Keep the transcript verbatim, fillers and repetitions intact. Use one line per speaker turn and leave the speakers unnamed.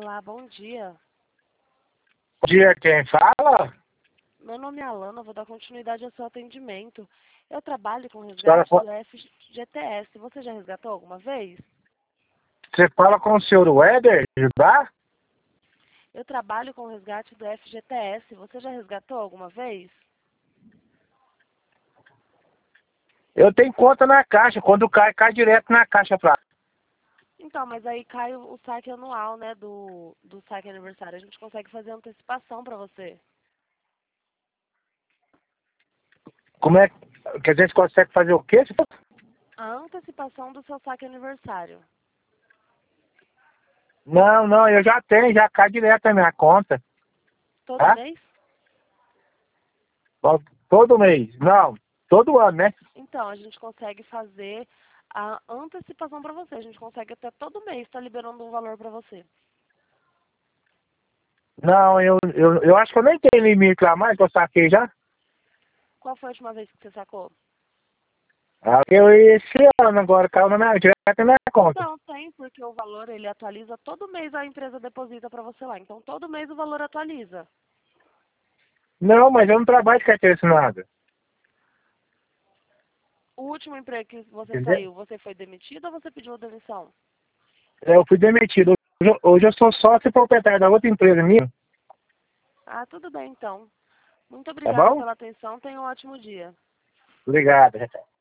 Olá, bom dia.
Bom dia, quem fala?
Meu nome é Alana, vou dar continuidade ao seu atendimento. Eu trabalho com
Senhora,
resgate
fa-
do F G T S. Você já resgatou alguma vez?
Você fala com o senhor Weber, Judá?
Eu trabalho com resgate do F G T S. Você já resgatou alguma vez?
Eu tenho conta na caixa, quando cai, cai direto na caixa pra...
Então, mas aí cai o o saque anual, né, do, do saque aniversário. A gente consegue fazer antecipação para você.
Como é que a gente consegue fazer o quê?
A antecipação do seu saque aniversário.
Não, não, eu já tenho, já cai direto na minha conta.
Todo
Tá?
mês?
Ó, todo mês. Não, todo ano, né?
Então, a gente consegue fazer a antecipação para você. A gente consegue até todo mês estar liberando um valor para você.
Não, eu, eu, eu acho que eu nem tenho limite lá mais, que eu saquei já.
Qual foi a última vez que você sacou?
Ah, eu esse ano agora caiu na minha, direto na minha conta.
Não, tem, porque o valor ele atualiza todo mês, a empresa deposita para você lá. Então, todo mês o valor atualiza.
Não, mas eu não trabalho de carteira assinada.
O último emprego que você
Entendeu?
saiu, você foi demitido ou você pediu demissão?
Eu fui demitido. Hoje, eu- hoje eu sou sócio e proprietário da outra empresa minha.
Ah, tudo bem então. Muito
Tá
obrigada
bom?
pela atenção. Tenha um ótimo dia.
Obrigado.